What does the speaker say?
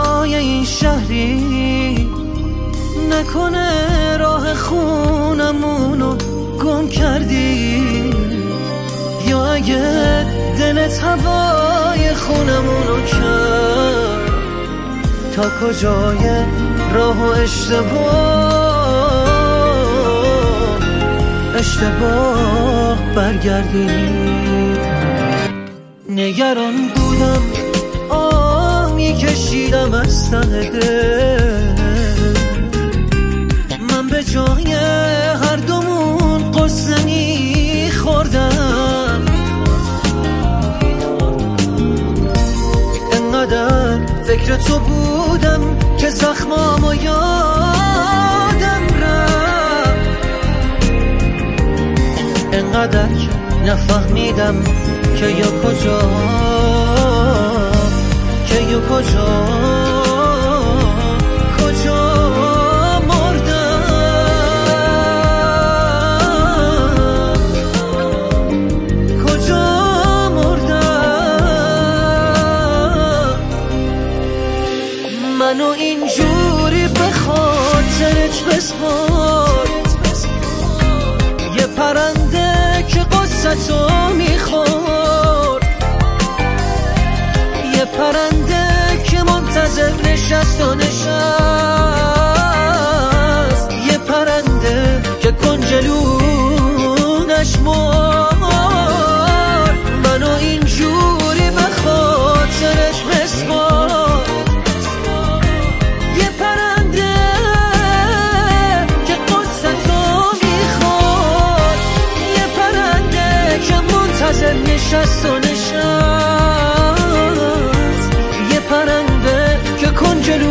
هوای این شهری نکنه راه خونمونو گم کردی، یا اگه دلت هوای خونمونو کرد تا کجای راه و اشتباه برگردی. نگران بودم آه میکشیدم از ته دل، من به جای هر دومون قصه میخوردم. انقدر فکر تو بودم که زخمامو یادم رفت، انقدر که نفهمیدم که یا کجا منو اینجوری به خاطرت بسپار، یه پرنده که قصتو میخور، یه پرنده که منتظر نشست و نشست، یه پرنده که کنجلونش مرد. منو اینجوری به خاطرت بسپار، نشست و نشست، یه پرنده که کنجلو